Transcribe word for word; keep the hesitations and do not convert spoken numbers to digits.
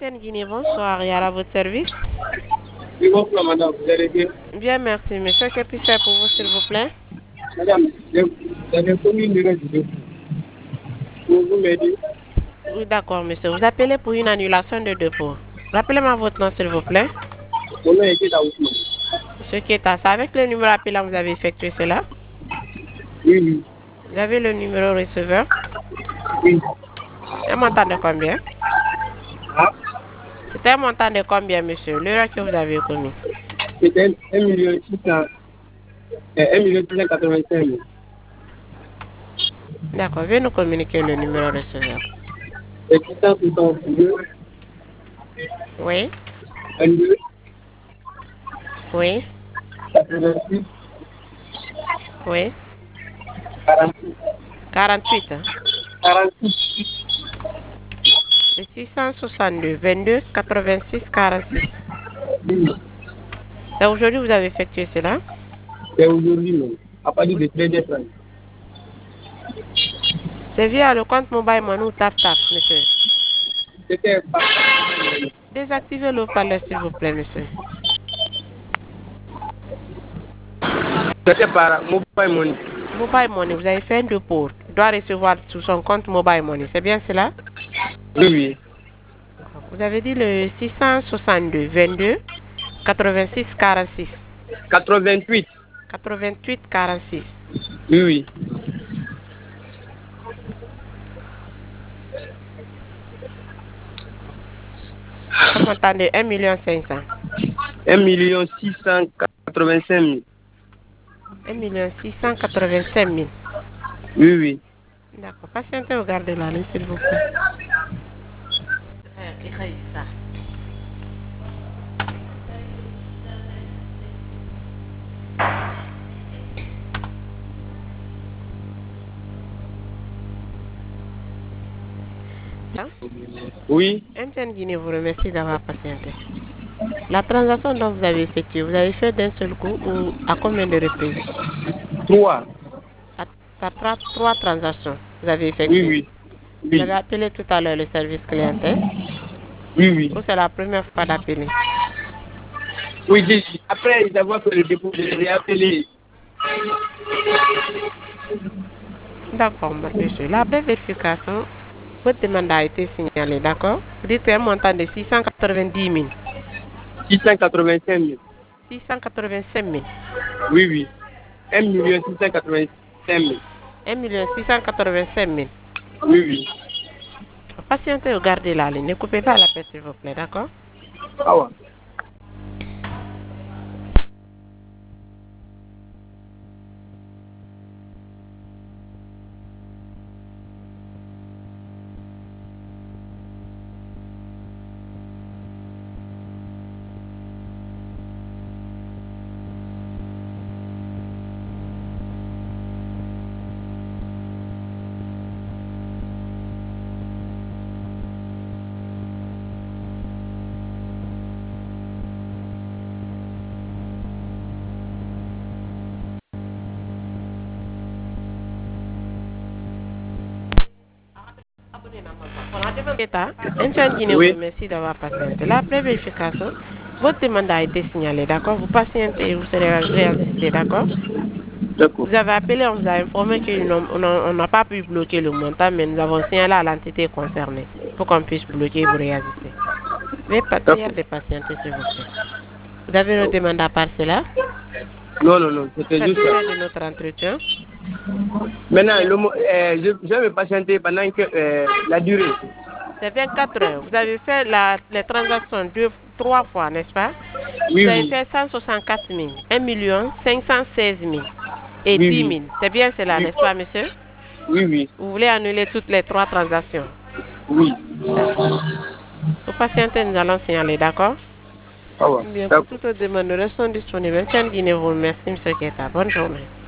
M T N Guinée, bonsoir. Et à votre service? Oui, bonsoir, madame. Vous allez bien? Bien, merci, monsieur. Que puis-je faire pour vous, s'il vous plaît? Madame, j'avais commis une erreur de dépôt. Vous vous m'aidez? Oui, d'accord, monsieur. Vous appelez pour une annulation de dépôt. Rappelez-moi votre nom, s'il vous plaît. Mon nom était Daousman. Monsieur Keta, c'est avec le numéro appelant vous avez effectué cela? Oui, oui. Vous avez le numéro receveur? Oui. Un montant de combien? Ah, C'était un montant de combien, monsieur? L'erreur que vous avez commis? c'était un million six cent, un million six cent quatre-vingt-cinq mille. D'accord, veuillez nous communiquer le numéro receveur. C'est six cent soixante-deux, Oui, vingt-deux, oui, quatre-vingt-six, oui. quarante-six. quarante-huit. Hein? quarante-six. C'est six cent soixante-deux, vingt-deux, quatre-vingt-six, quarante-six. Oui. C'est aujourd'hui que vous avez effectué cela? C'est aujourd'hui, non. À partir de treize heures trente. C'est via le compte mobile money ou tap tap, monsieur. C'était pas. Désactivez le haut-parleur, s'il vous plaît, monsieur. C'était par mobile money. Mobile money, vous avez fait un dépôt. Il doit recevoir sur son compte mobile money. C'est bien cela? Oui, oui. Vous avez dit le six cent soixante-deux, vingt-deux, quatre-vingt-six, quarante-six. quatre-vingt-huit. quatre-vingt-huit, quarante-six. Oui, oui. Un montant de un million cinq cents. un million six cent quatre-vingt-cinq mille. un million six cent quatre-vingt-cinq mille. Oui, oui. D'accord. Patientez, regardez la ligne, s'il vous plaît. ça. Oui. M T N Guinée vous remercie d'avoir patienté. La transaction dont vous avez effectuée, vous avez fait d'un seul coup ou à combien de reprises? Trois. À, à trois, trois transactions, vous avez Oui, effectué. oui. Vous Oui. avez appelé tout à l'heure le service clientèle Oui, oui. ou c'est la première fois d'appeler? Oui, j'ai- après d'avoir fait le dépôt, j'ai appelé. D'accord, monsieur. La brève vérification, votre demande a été signalée, d'accord? Vous dites un montant de six cent quatre-vingt-dix mille. six cent quatre-vingt-cinq mille. six cent quatre-vingt-cinq mille. Oui, oui. un million six cent quatre-vingt-cinq mille. un million six cent quatre-vingt-cinq mille. Oui, oui. Patientez, regardez la ligne. Ne coupez pas la paix, s'il vous plaît, d'accord? Ah ouais. État, M T N Guinée vous Oui. remercie d'avoir patienté. La vérification, votre demande a été signalée, d'accord? Vous patientez et vous serez réassisté, d'accord? D'accord. Vous avez appelé, on vous a informé qu'on n'a pas pu bloquer le montant, mais nous avons signalé à l'entité concernée pour qu'on puisse bloquer et vous réassister. Veuillez pas prière D'accord. de patienter, s'il vous plaît. Vous avez une demande à part cela? Non, non, non. C'était juste ça. Satisfait de notre entretien? Maintenant, le, mo- euh, je, je vais me patienter pendant que euh, la durée. C'est vingt-quatre heures. Vous avez fait la, les transactions deux, trois fois, n'est-ce pas? Vous Oui, avez oui. fait cent soixante-quatre mille, un million cinq cent seize mille et Oui, dix oui. mille. C'est bien cela, Oui, n'est-ce pas, monsieur? oui. Oui. Vous voulez annuler toutes les trois transactions? Oui. D'accord. Pour patienter, nous allons signaler, d'accord? Ah ouais. Bien, pour D'accord. toute autre demande, nous restons disponibles. M T N Guinée vous remercie, monsieur Keta. Bonne journée.